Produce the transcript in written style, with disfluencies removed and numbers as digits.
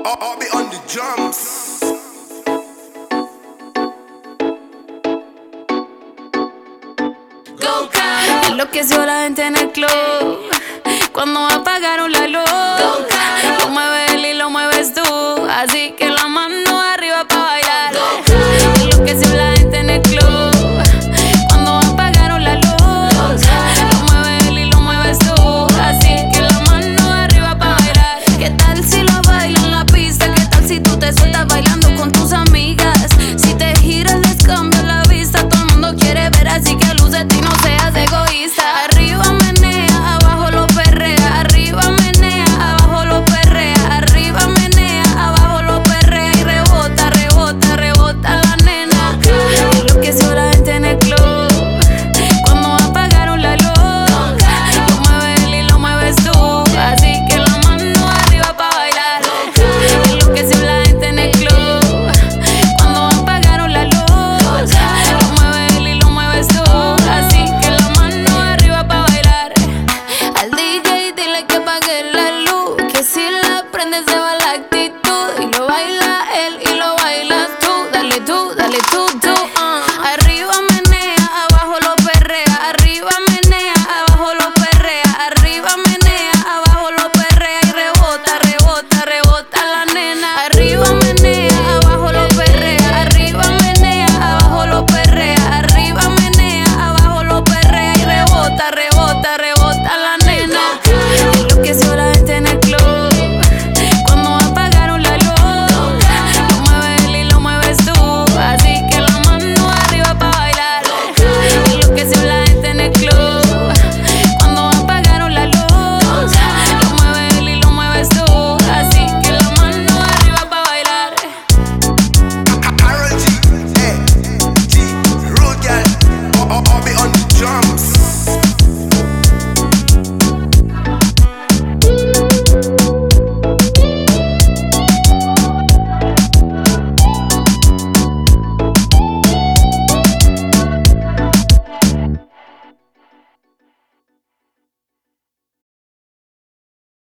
I'll be on the drums. Go Caro. Enloqueció la gente en el club cuando apagaron la luz. Go Caro. Lo mueve él y lo mueves tú, así que